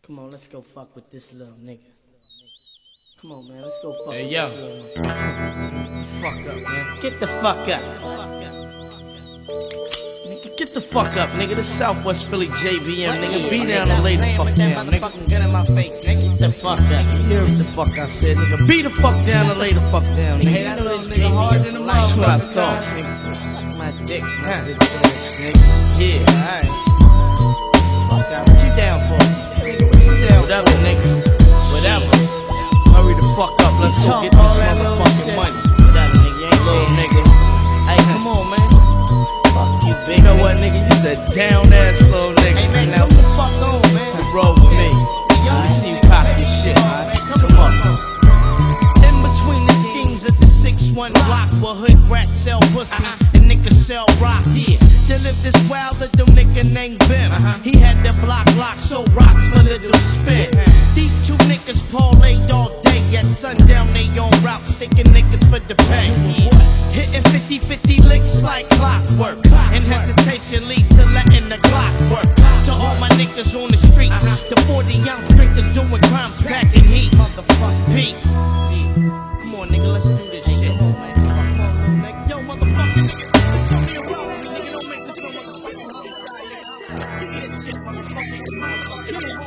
Come on, let's go fuck with this little nigga. Come on, man, let's go fuck with yo. this little nigga. Get the fuck up, man. Get the fuck up. Nigga, get the fuck up, nigga. This Southwest Philly JBM, nigga. Be down and lay the fuck down, nigga. Get in my face, nigga. Get the fuck up. You hear what the fuck I said, nigga. Be the fuck down and lay the fuck down, nigga. Hey, I know this nigga hard in the mouth. That's what I thought, nigga. Suck my dick, huh? Yeah, Alright. Fuck out. What you down for? What you down whatever, nigga. Whatever. Hurry the fuck up. Let's go get this motherfucking money. Whatever, nigga. You ain't Little saying nigga. Hey, come on, man. Fuck you, big. You know what, nigga? You said down ass little nigga. Hey, man, Now come the fuck on, man. roll with me. Let me see you pop this shit. Come on. In between the schemes of the 6-1 block where hood rats sell pussy and niggas sell rock. Yeah, there lived this wild little nigga named Bim. He had the block locked, so rocks for little spin. These two niggas parlayed all day, at sundown they on route, sticking niggas for the pay. Hitting 50-50 licks like clockwork, and hesitation leads to letting the clock work. To all my niggas on the streets, the 40-ounce drinkers doing crimes, packing heat. Pete. Come on, nigga, let's do this shit. Yo, motherfucker, nigga, show me a roll, nigga, don't make this so motherfucking give me this shit, motherfucker.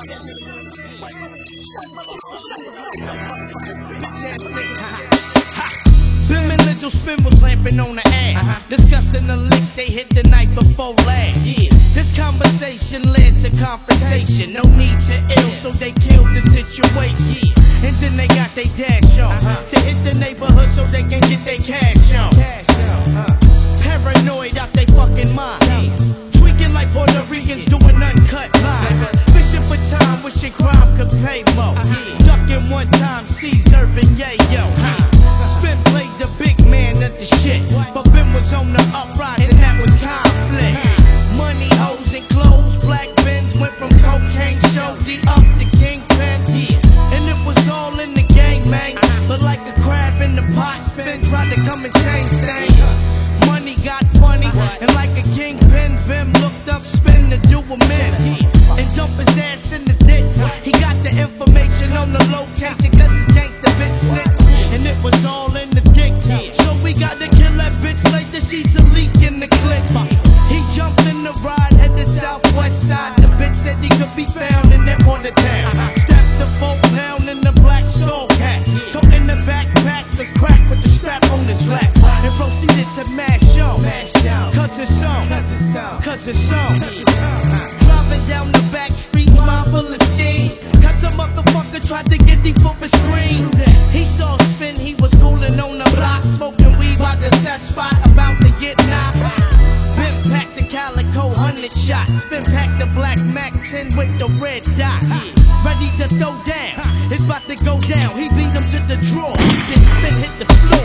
Bim and Little Spin was lamping on the ass, discussing the lick they hit the night before last. This conversation led to confrontation. No need to ill, so they killed the situation. And then they got their dash on to hit the neighborhood so they can get their cash on. Paranoid out they fucking mind, tweaking like Puerto Ricans doing uncut lines. Fishing for time, wishing crime could pay more. Ducking one time, Caesar and Yayo. Spin played the big man at the shit, but Ben was on the uprising, that was conflict. Money, hoes, and clothes, black Benz went from cocaine show D up to Kingpin. And it was all in the gang, man. But like a crab in the pot, Spin tried to come and change things. Money got funny, and like a kingpin, Bim looked up Spin to do a min and dump his ass in the ditch. He got the information on the location, cause his gangsta bitch snitched. And it was all in the dick. So we gotta kill that bitch like the sheets a leak in the clip. He jumped in the ride, headed southwest side. The bitch said he could be found in that part of town. Strapped the 4-pound in the black skull cap, toting the backpack, the crack with the strap on his lap, and proceeded to mash on. Cause it's on, cause it's on. Driving down the back streets, mind full of steams, cause a motherfucker tried to get deep for a screen. He saw Spin, he was cooling on the block, smoking weed by the set spot, about to get knocked. Bim packed the calico 100 shots, Spin packed the black Mac 10 with the red dot. Ready to throw down, it's about to go down. He beat him to the draw, then Spin hit the floor.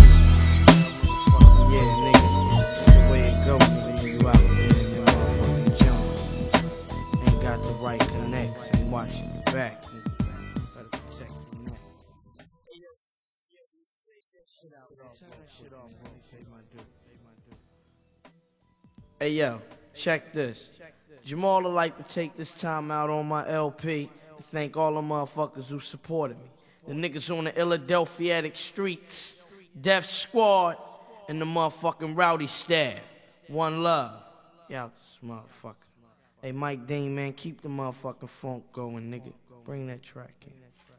Yeah, nigga. That's the way it goes when you out there in your motherfucking jungle. Ain't got the right connects and watching your back. Better protect your neck. Hey yo, check this. Jamal would like to take this time out on my LP to thank all the motherfuckers who supported me. The niggas on the Philadelphia streets, Def Squad, and the motherfucking Rowdy staff. One love. Yeah, this motherfucker. Hey, Mike Dean, man, keep the motherfucking funk going, nigga. Bring that track in.